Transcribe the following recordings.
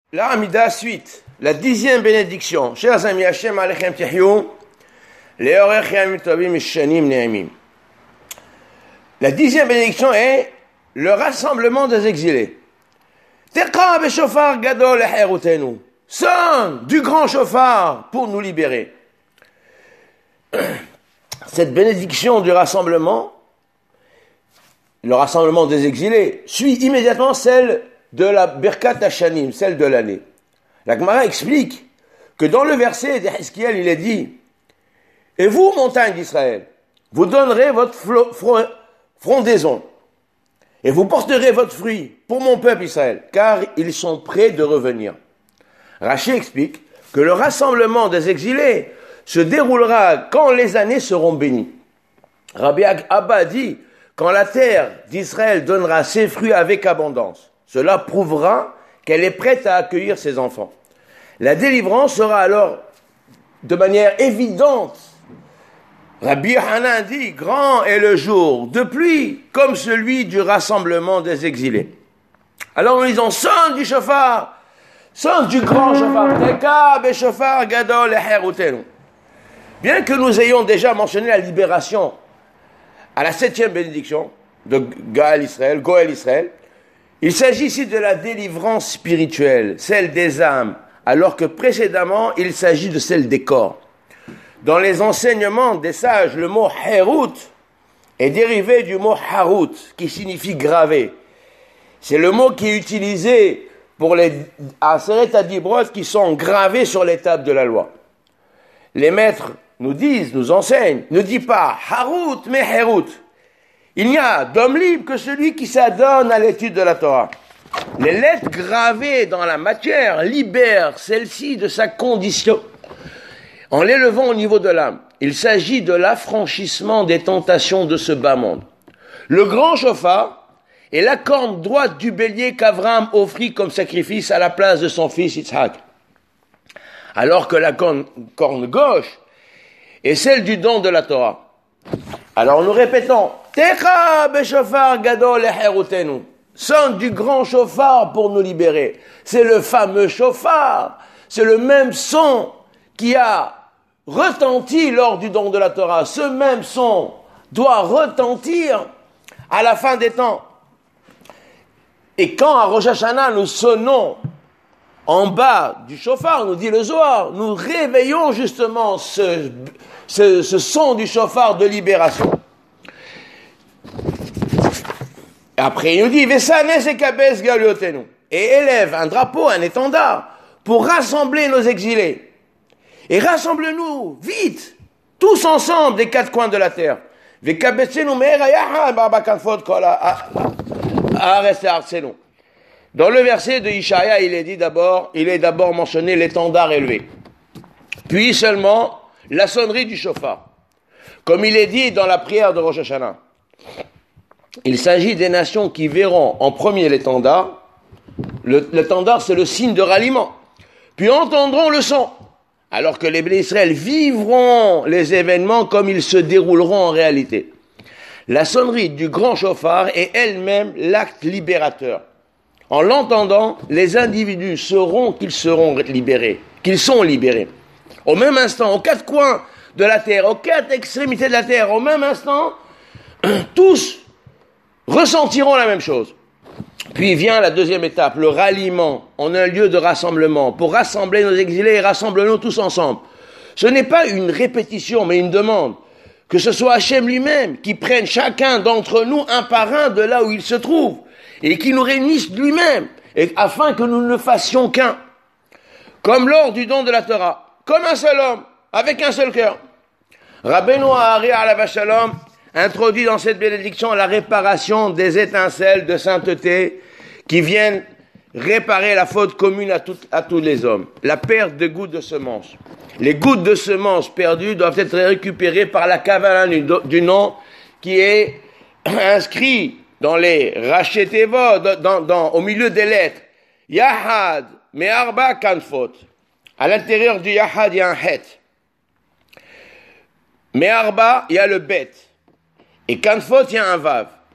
La Hamida suite, la 10e bénédiction. Chers amis, Hashem alechem tihyou, le'orech yamim tovim mishanim ne'amim. La 10e bénédiction est le rassemblement des exilés. Teqa b'shofar gadol le'herutenu. Sonne du grand chauffard pour nous libérer. Cette bénédiction du rassemblement, le rassemblement des exilés, suit immédiatement celle de la Birkat Hashanim, celle de l'année. La Gemara explique que dans le verset d'Ezechiel, il est dit « Et vous, montagnes d'Israël, vous donnerez votre frondaison, et vous porterez votre fruit pour mon peuple Israël, car ils sont prêts de revenir. » Rachi explique que le rassemblement des exilés se déroulera quand les années seront bénies. Rabbi Abba dit « Quand la terre d'Israël donnera ses fruits avec abondance. » Cela prouvera qu'elle est prête à accueillir ses enfants. La délivrance sera alors de manière évidente. Rabbi Hanan dit, grand est le jour de pluie comme celui du rassemblement des exilés. Alors nous disons, sonne du chauffard, sonne du grand chauffard. Teka b'shofar gadol le'herutenu. Bien que nous ayons déjà mentionné la libération à la 7e bénédiction de Goël Israël, il s'agit ici de la délivrance spirituelle, celle des âmes, alors que précédemment, il s'agit de celle des corps. Dans les enseignements des sages, le mot « herut » est dérivé du mot « harut » qui signifie « gravé ». C'est le mot qui est utilisé pour les Aseret Adibrot qui sont gravés sur les tables de la loi. Les maîtres nous enseignent, ne disent pas « harut » mais « herut ». Il n'y a d'homme libre que celui qui s'adonne à l'étude de la Torah. Les lettres gravées dans la matière libèrent celle-ci de sa condition en l'élevant au niveau de l'âme. Il s'agit de l'affranchissement des tentations de ce bas monde. Le grand chauffard est la corne droite du bélier qu'Abraham offrit comme sacrifice à la place de son fils Yitzhak. Alors que la corne gauche est celle du don de la Torah. Alors nous répétons, Techa b'shofar gadol le'herutenu. Sonne du grand chauffard pour nous libérer. C'est le fameux chauffard. C'est le même son qui a retenti lors du don de la Torah. Ce même son doit retentir à la fin des temps. Et quand à Rosh Hashanah nous sonnons en bas du chauffard, nous dit le Zohar, nous réveillons justement ce son du chauffard de libération. Après, il nous dit, et élève un drapeau, un étendard, pour rassembler nos exilés. Et rassemble-nous, vite, tous ensemble, des quatre coins de la terre. Dans le verset de Ishaïa, il est d'abord mentionné l'étendard élevé. Puis seulement, la sonnerie du chauffard. Comme il est dit dans la prière de Rosh Hashanah. Il s'agit des nations qui verront en premier l'étendard. L'étendard, c'est le signe de ralliement. Puis entendront le son. Alors que les bénis Israël vivront les événements comme ils se dérouleront en réalité. La sonnerie du grand chauffard est elle-même l'acte libérateur. En l'entendant, les individus sauront qu'ils sont libérés. Au même instant, aux quatre coins de la terre, aux quatre extrémités de la terre, au même instant, tous ressentiront la même chose. Puis vient la deuxième étape, le ralliement en un lieu de rassemblement, pour rassembler nos exilés et rassemble-nous tous ensemble. Ce n'est pas une répétition, mais une demande. Que ce soit Hachem lui-même qui prenne chacun d'entre nous un par un de là où il se trouve et qui nous réunisse lui-même, afin que nous ne fassions qu'un. Comme lors du don de la Torah, comme un seul homme, avec un seul cœur. Rabbeinu Ahari alav shalom introduit dans cette bénédiction la réparation des étincelles de sainteté qui viennent réparer la faute commune à tous les hommes. La perte de gouttes de semences. Les gouttes de semences perdues doivent être récupérées par la kavala du nom qui est inscrit dans les rachetevot, au milieu des lettres. Yahad, me'arba kanfot. À l'intérieur du Yahad, il y a un het. Me'arba, il y a le bet. Et kanfot, il y a un vav.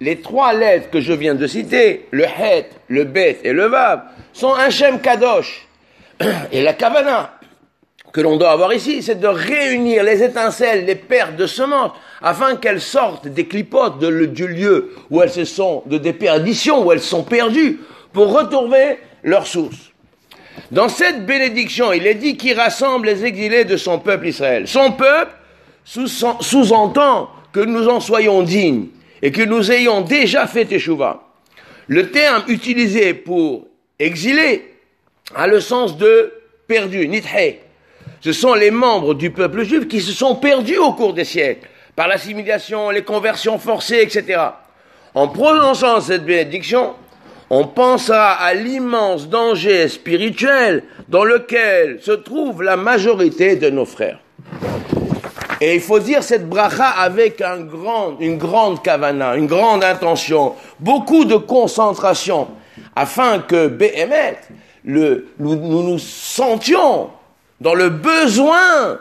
les 3 lettres que je viens de citer, le Het, le Bet et le Vav, sont un Shem Kadosh. Et la Kavana que l'on doit avoir ici, c'est de réunir les étincelles, les perles de semences, afin qu'elles sortent des clipotes du lieu où elles se sont, de déperdition, où elles sont perdues, pour retrouver leur source. Dans cette bénédiction, il est dit qu'il rassemble les exilés de son peuple Israël. Son peuple sous-entend que nous en soyons dignes et que nous ayons déjà fait Teshuvah. Le terme utilisé pour exilé a le sens de perdu, nithé. Ce sont les membres du peuple juif qui se sont perdus au cours des siècles, par l'assimilation, les conversions forcées, etc. En prononçant cette bénédiction, on pensera à l'immense danger spirituel dans lequel se trouve la majorité de nos frères. Et il faut dire cette bracha avec une grande kavana, une grande intention, beaucoup de concentration, afin que Béhémet, nous sentions dans le besoin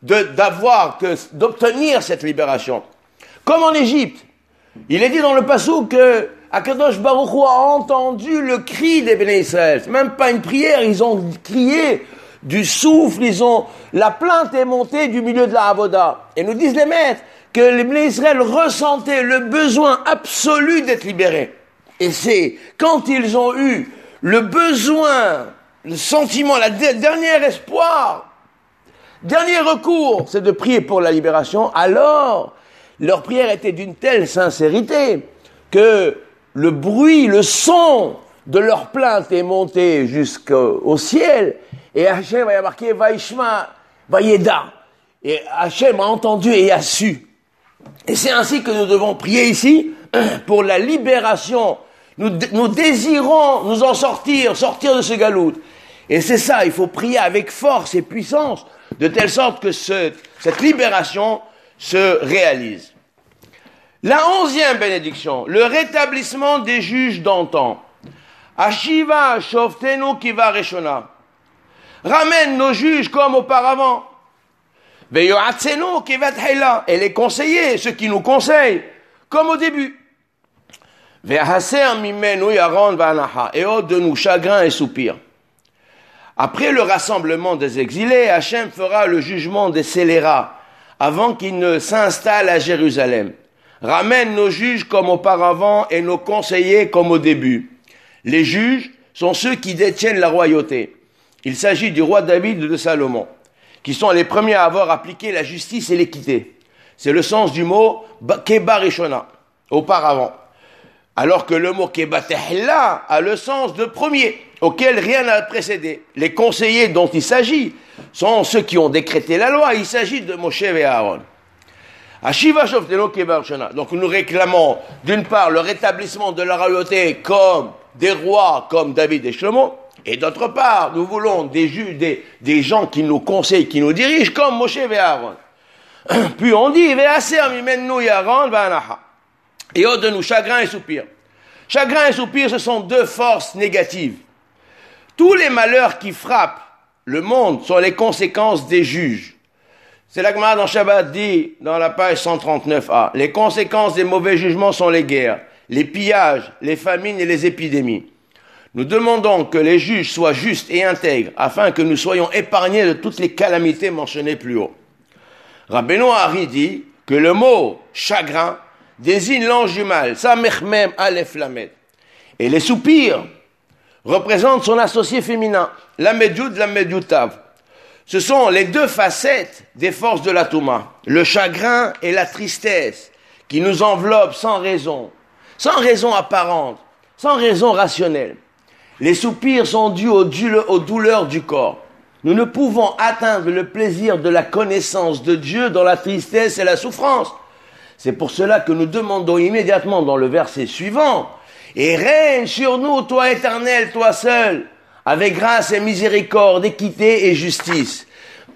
d'obtenir cette libération. Comme en Égypte, il est dit dans le Passouk que Akadosh Baruch Hu a entendu le cri des Béné Israël. C'est même pas une prière, ils ont crié du souffle, la plainte est montée du milieu de la Avoda. Et nous disent les maîtres que les Béné Israël ressentaient le besoin absolu d'être libérés. Et c'est quand ils ont eu le besoin, le sentiment, le dernier espoir, dernier recours, c'est de prier pour la libération, alors leur prière était d'une telle sincérité que le bruit, le son de leur plainte est monté jusqu'au ciel, et Hachem a marqué Vaishma, Vayeda. Et Hachem a entendu et a su. Et c'est ainsi que nous devons prier ici pour la libération. Nous désirons nous en sortir de ce galout. Et c'est ça, il faut prier avec force et puissance, de telle sorte que cette libération se réalise. La 11e bénédiction, le rétablissement des juges d'antan. Ashiva shoftenu kiva reshona. Ramène nos juges comme auparavant. Veyoatzenu kiva tchila. Et les conseillers, ceux qui nous conseillent, comme au début. Vehaser mimenu yaron vanaha. Et ôte de nous chagrin et soupir. Après le rassemblement des exilés, Hachem fera le jugement des scélérats, avant qu'ils ne s'installent à Jérusalem. Ramène nos juges comme auparavant et nos conseillers comme au début. Les juges sont ceux qui détiennent la royauté. Il s'agit du roi David et de Salomon, qui sont les premiers à avoir appliqué la justice et l'équité. C'est le sens du mot Keba Rishona, auparavant. Alors que le mot Keba Tehla a le sens de premier, auquel rien n'a précédé. Les conseillers dont il s'agit sont ceux qui ont décrété la loi. Il s'agit de Moshe et Aaron. Donc nous réclamons d'une part le rétablissement de la royauté comme des rois comme David et Shlomo, et d'autre part nous voulons des gens qui nous conseillent, qui nous dirigent comme Moshe et Aaron. Puis on dit et au de nous chagrin et soupir. Chagrin et soupir, ce sont deux forces négatives. Tous les malheurs qui frappent le monde sont les conséquences des juges. C'est la Gemara dans Shabbat dit, dans la page 139a, les conséquences des mauvais jugements sont les guerres, les pillages, les famines et les épidémies. Nous demandons que les juges soient justes et intègres, afin que nous soyons épargnés de toutes les calamités mentionnées plus haut. Rabbeinu Hari dit que le mot chagrin désigne l'ange du mal, Samechmem Aleph Lamed. Et les soupirs représentent son associé féminin, la Medjoud, la Medjoutav. Ce sont les deux facettes des forces de la Touma, le chagrin et la tristesse, qui nous enveloppent sans raison apparente, sans raison rationnelle. Les soupirs sont dus aux douleurs du corps. Nous ne pouvons atteindre le plaisir de la connaissance de Dieu dans la tristesse et la souffrance. C'est pour cela que nous demandons immédiatement dans le verset suivant, « Et règne sur nous, toi éternel, toi seul, avec grâce et miséricorde, équité et justice. »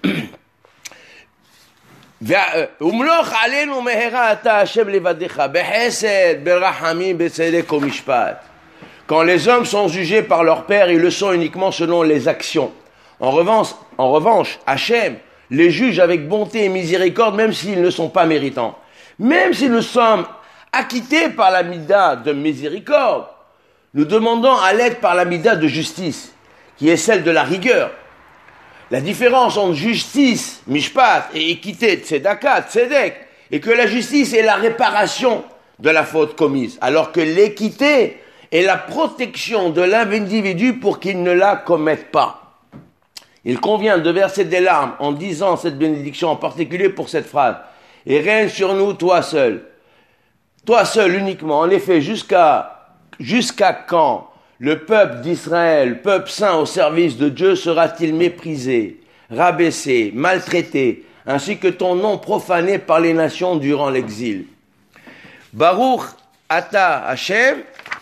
Quand les hommes sont jugés par leur père, ils le sont uniquement selon les actions. En revanche, Hachem les juge avec bonté et miséricorde, même s'ils ne sont pas méritants. Même si nous sommes acquittés par la mida de miséricorde, nous demandons à l'être par la mida de justice, qui est celle de la rigueur. La différence entre justice, mishpat, et équité, tzedaka, tzedek, est que la justice est la réparation de la faute commise, alors que l'équité est la protection de l'individu pour qu'il ne la commette pas. Il convient de verser des larmes en disant cette bénédiction, en particulier pour cette phrase. Et règne sur nous, toi seul uniquement. En effet, jusqu'à quand le peuple d'Israël, peuple saint au service de Dieu, sera-t-il méprisé, rabaissé, maltraité, ainsi que ton nom profané par les nations durant l'exil. Baruch Ata Hashem,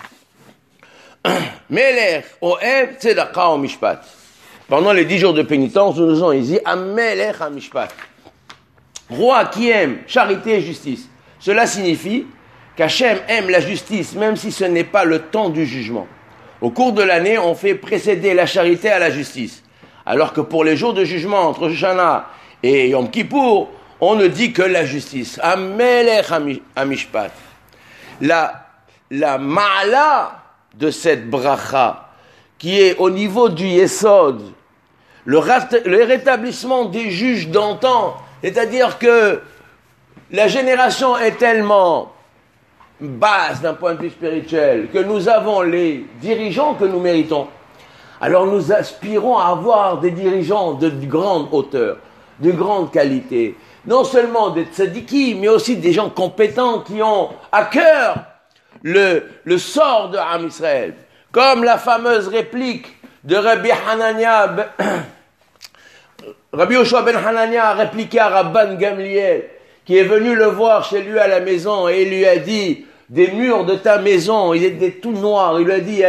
Melech Ohev Tzedaka Mishpat. Pendant les 10 jours de pénitence, nous nous avons dit Amelech Mishpat. Roi qui aime charité et justice. Cela signifie qu'Hachem aime la justice, même si ce n'est pas le temps du jugement. Au cours de l'année, on fait précéder la charité à la justice. Alors que pour les jours de jugement entre Shana et Yom Kippour, on ne dit que la justice. Amelech Hamishpat. La ma'ala de cette bracha, qui est au niveau du Yesod, le rétablissement des juges d'antan, c'est-à-dire que la génération est tellement basse d'un point de vue spirituel que nous avons les dirigeants que nous méritons. Alors nous aspirons à avoir des dirigeants de grande hauteur, de grande qualité. Non seulement des tzadiki, mais aussi des gens compétents qui ont à cœur le sort de Am Israël. Comme la fameuse réplique de Rabbi Yoshua ben Hanania a répliqué à Rabban Gamliel, qui est venu le voir chez lui à la maison et il lui a dit, des murs de ta maison, il était tout noir, il lui a dit,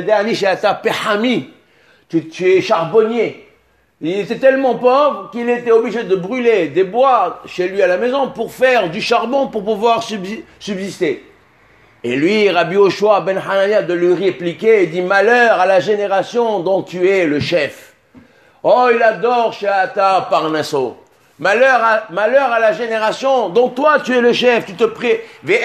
tu es charbonnier. Il était tellement pauvre qu'il était obligé de brûler des bois chez lui à la maison pour faire du charbon pour pouvoir subsister. Et lui, Rabbi Yoshua ben Hanania, de lui répliquer, il dit, malheur à la génération dont tu es le chef. Oh, il adore Sheata Parnasso. Malheur à la génération dont toi tu es le chef, tu te pries.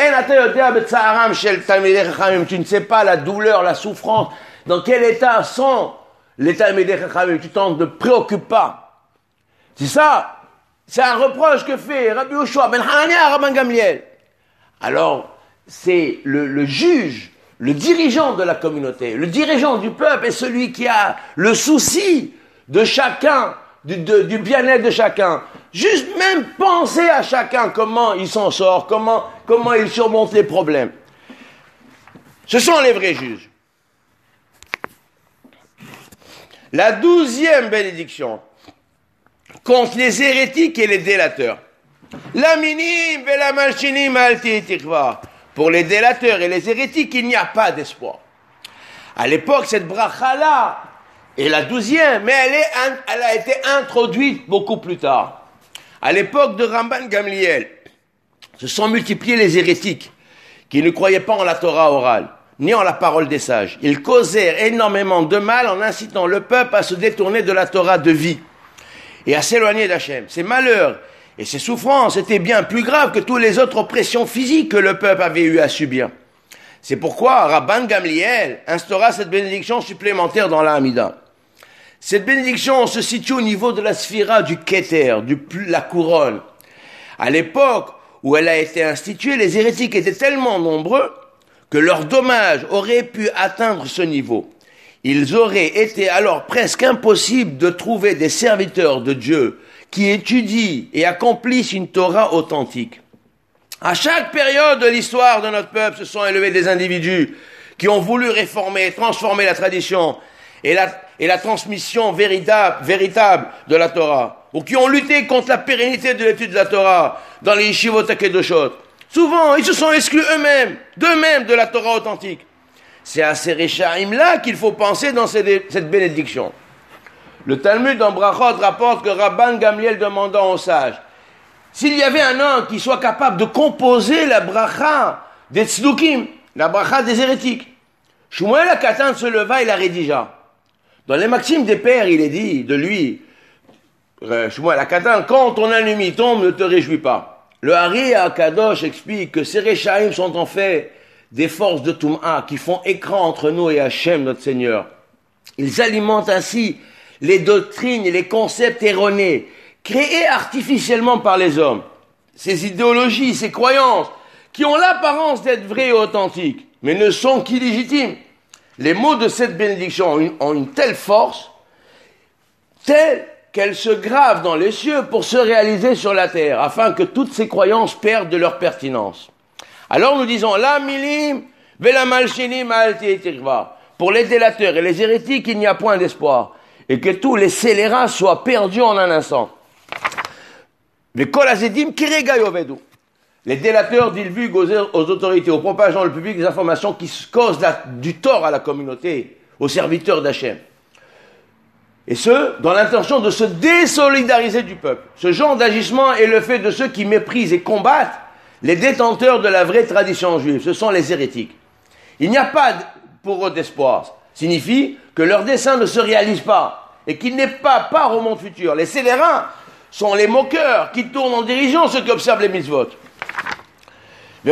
Tu ne sais pas la douleur, la souffrance, dans quel état sont les Talmidei Chachamim. Tu t'en te préoccupes pas. C'est ça, c'est un reproche que fait Rabbi Yoshua ben Hanania à Rabban Gamliel. Alors, c'est le juge, le dirigeant de la communauté, le dirigeant du peuple est celui qui a le souci de chacun, du bien-être de chacun. Juste même penser à chacun comment il s'en sort, comment il surmonte les problèmes. Ce sont les vrais juges. La 12e bénédiction contre les hérétiques et les délateurs. La minim et la malchinim alti tikva. Pour les délateurs et les hérétiques, il n'y a pas d'espoir. À l'époque, cette bracha-là est la 12e, mais elle a été introduite beaucoup plus tard. À l'époque de Rabban Gamliel, se sont multipliés les hérétiques qui ne croyaient pas en la Torah orale, ni en la parole des sages. Ils causèrent énormément de mal en incitant le peuple à se détourner de la Torah de vie et à s'éloigner d'Hachem. Ces malheurs et ces souffrances étaient bien plus graves que toutes les autres oppressions physiques que le peuple avait eu à subir. C'est pourquoi Rabban Gamliel instaura cette bénédiction supplémentaire dans la Hamida. Cette bénédiction se situe au niveau de la sphira du Keter, la couronne. À l'époque où elle a été instituée, les hérétiques étaient tellement nombreux que leurs dommages auraient pu atteindre ce niveau. Il aurait été alors presque impossible de trouver des serviteurs de Dieu qui étudient et accomplissent une Torah authentique. À chaque période de l'histoire de notre peuple se sont élevés des individus qui ont voulu réformer, transformer la tradition et la transmission véritable de la Torah, ou qui ont lutté contre la pérennité de l'étude de la Torah dans les yeshivot hakedoshot. Souvent, ils se sont exclus d'eux-mêmes de la Torah authentique. C'est à ces Réchaïm-là qu'il faut penser dans cette bénédiction. Le Talmud en Brachot rapporte que Rabban Gamliel demandant aux sages s'il y avait un homme qui soit capable de composer la bracha des tzdukim, la bracha des hérétiques. Shmuel HaKatan se leva et la rédigea. Dans les maximes des pères, il est dit de lui, Shmuel HaKatan, quand ton ennemi tombe, ne te réjouis pas. Le Hari Akadosh explique que ces Réchaïm sont en fait des forces de Toum'a qui font écran entre nous et Hachem, notre Seigneur. Ils alimentent ainsi les doctrines et les concepts erronés, créés artificiellement par les hommes. Ces idéologies, ces croyances, qui ont l'apparence d'être vraies et authentiques, mais ne sont qu'illégitimes. Les mots de cette bénédiction ont une telle force, telle qu'elle se grave dans les cieux pour se réaliser sur la terre, afin que toutes ces croyances perdent de leur pertinence. Alors nous disons, la milim, vela malchinim alti tirva. Pour les délateurs et les hérétiques, il n'y a point d'espoir, et que tous les scélérats soient perdus en un instant. Les kol azedim kirega yovedu. Les délateurs divulguent aux autorités, aux propageants, le public, des informations qui causent du tort à la communauté, aux serviteurs d'Hachem. Et ce, dans l'intention de se désolidariser du peuple. Ce genre d'agissement est le fait de ceux qui méprisent et combattent les détenteurs de la vraie tradition juive. Ce sont les hérétiques. Il n'y a pas pour eux d'espoir. Signifie que leur dessein ne se réalise pas et qu'il n'est pas part au monde futur. Les scélérats sont les moqueurs qui tournent en dirigeant ceux qui observent les mitzvot. Et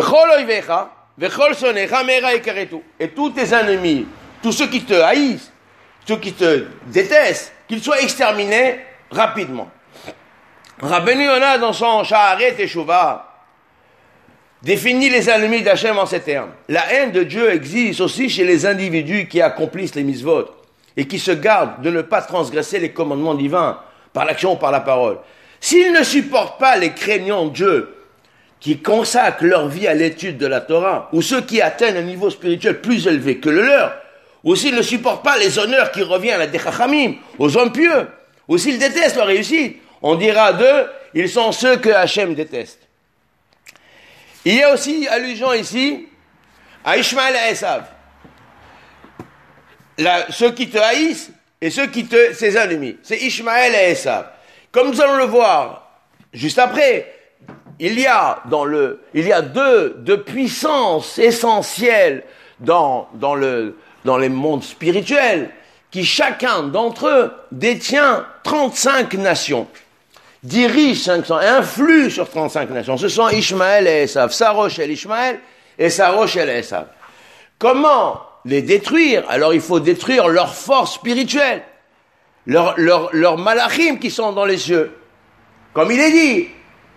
tous tes ennemis, tous ceux qui te haïssent, ceux qui te détestent, qu'ils soient exterminés rapidement. Rabbeinu Yonah, dans son Sha'arei Teshuvah, définit les ennemis d'Hachem en ces termes. La haine de Dieu existe aussi chez les individus qui accomplissent les mitzvot et qui se gardent de ne pas transgresser les commandements divins par l'action ou par la parole. S'ils ne supportent pas les craignants de Dieu qui consacrent leur vie à l'étude de la Torah, ou ceux qui atteignent un niveau spirituel plus élevé que le leur, ou s'ils ne supportent pas les honneurs qui reviennent à des chachamim, aux hommes pieux, ou s'ils détestent leur réussite, on dira d'eux, ils sont ceux que Hachem déteste. Il y a aussi allusion ici à Ishmaël et Esav. Ceux qui te haïssent et ses ennemis. C'est Ishmaël et Esav. Comme nous allons le voir juste après, il y a deux puissances essentielles dans les mondes spirituels qui chacun d'entre eux détient 35 nations. Dirige 500 et influe sur 35 nations. Ce sont Ishmaël et Esav. Sarosh el Ishmaël et Sarosh el Esav. Comment les détruire? Alors il faut détruire leur force spirituelle, leurs malachim qui sont dans les cieux. Comme il est dit,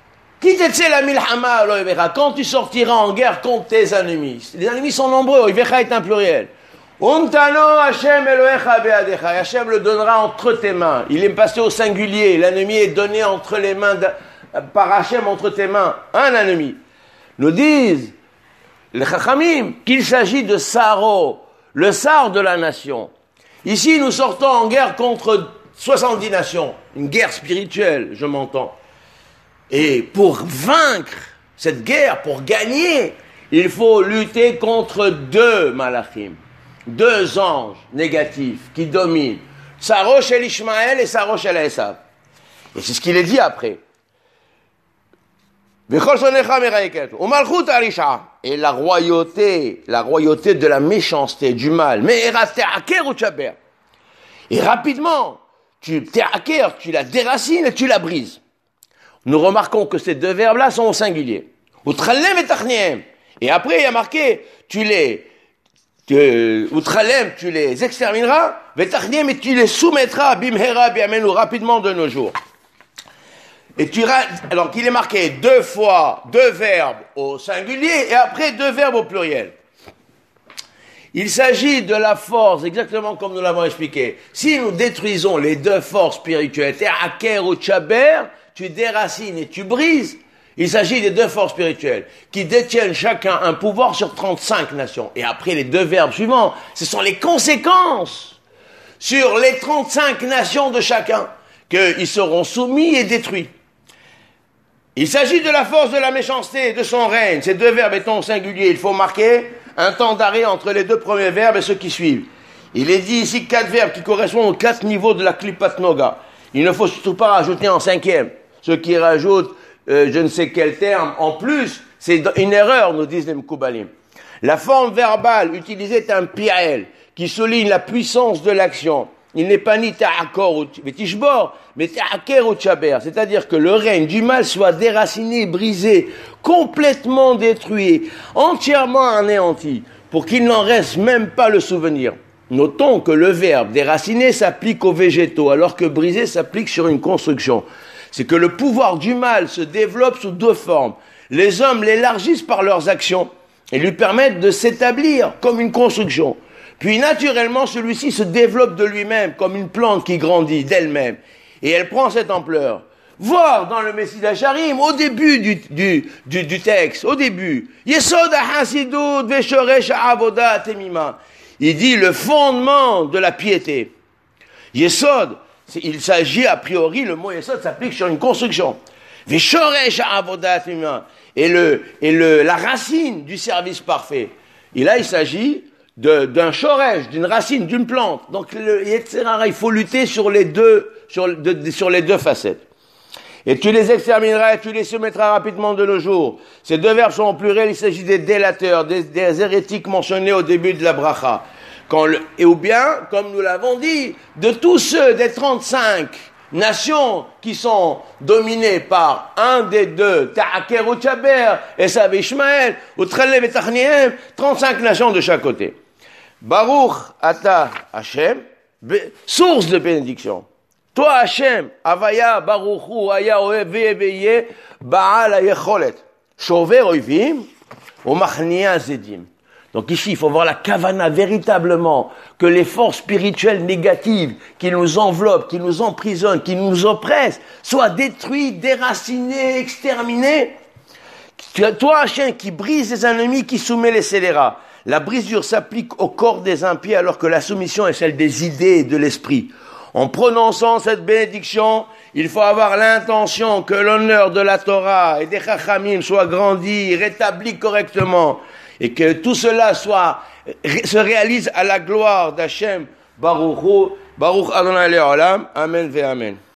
quand tu sortiras en guerre contre tes ennemis. Les ennemis sont nombreux, Ivecha est un pluriel. Hashem le donnera entre tes mains. Il est passé au singulier. L'ennemi est donné entre les mains par Hashem entre tes mains. Un ennemi. Nous disent les Chachamim qu'il s'agit de Saro, le sar de la nation. Ici, nous sortons en guerre contre 70 nations. Une guerre spirituelle, je m'entends. Et pour vaincre cette guerre, pour gagner, il faut lutter contre deux malachim. Deux anges négatifs qui dominent, Sarosh el Ishmaël et Sarosh el Esav. Et c'est ce qu'il est dit après. Et la royauté de la méchanceté, du mal. Et rapidement, tu la déracines et tu la brises. Nous remarquons que ces deux verbes-là sont au singulier. Et après, il y a marqué, tu les extermineras, et tu les soumettras, bimhera, biamenu, rapidement de nos jours. Alors qu'il est marqué deux fois, deux verbes au singulier, et après deux verbes au pluriel. Il s'agit de la force, exactement comme nous l'avons expliqué. Si nous détruisons les deux forces spirituelles, Te'aker ou Tchaber, tu déracines et tu brises. Il s'agit des deux forces spirituelles qui détiennent chacun un pouvoir sur 35 nations. Et après les deux verbes suivants, ce sont les conséquences sur les 35 nations de chacun qu'ils seront soumis et détruits. Il s'agit de la force de la méchanceté, de son règne. Ces deux verbes étant au singulier, il faut marquer un temps d'arrêt entre les deux premiers verbes et ceux qui suivent. Il est dit ici 4 verbes qui correspondent aux 4 niveaux de la Klipat Noga. Il ne faut surtout pas rajouter en 5e. Ceux qui rajoutent je ne sais quel terme en plus, c'est une erreur, nous disent les Mkoubalim. La forme verbale utilisée est un pi'el, qui souligne la puissance de l'action. il n'est pas ni ta'akor ou tishbor, mais ta'aker ou tchaber. C'est-à-dire que le règne du mal soit déraciné, brisé, complètement détruit, entièrement anéanti, pour qu'il n'en reste même pas le souvenir. Notons que le verbe déraciner s'applique aux végétaux, alors que briser s'applique sur une construction. C'est que le pouvoir du mal se développe sous deux formes. Les hommes l'élargissent par leurs actions et lui permettent de s'établir comme une construction. Puis naturellement, celui-ci se développe de lui-même comme une plante qui grandit d'elle-même. Et elle prend cette ampleur. Voir dans le Messie d'Acharim, au début du texte, au début, Yesod ha-hasidut ve'shoresh ha'avoda temima. Il dit le fondement de la piété. Yesod, il s'agit a priori, le mot Yesod s'applique sur une construction. Ve'shoresh ha'avoda temima. Et la racine du service parfait. Et là, il s'agit d'un shoresh, d'une racine, d'une plante. Donc, il faut lutter sur les deux facettes. Et tu les extermineras et tu les soumettras rapidement de nos jours. Ces deux verbes sont en pluriel, il s'agit des délateurs, des hérétiques mentionnés au début de la bracha. Ou bien, comme nous l'avons dit, de tous ceux des 35 nations qui sont dominées par un des deux, Ta'aker ou Tchaber, Esav et Ishmael, ou Trelev et Tachnihem, 35 nations de chaque côté. Baruch Ata Hashem, source de bénédiction. Toi Hashem, Avaya Baruchu Aya Oev Ve'eveye Baal HaYecholet, Shover Oivim, Umachnia Zedim. Donc ici, il faut voir la kavana véritablement, que les forces spirituelles négatives qui nous enveloppent, qui nous emprisonnent, qui nous oppressent, soient détruites, déracinées, exterminées. Toi Hashem qui brise les ennemis, qui soumet les scélérats. La brisure s'applique au corps des impies alors que la soumission est celle des idées et de l'esprit. En prononçant cette bénédiction, il faut avoir l'intention que l'honneur de la Torah et des Chachamim soit grandi, rétabli correctement, et que tout cela se réalise à la gloire d'Hachem, Baruch Adonai Le'olam, Amen ve Amen.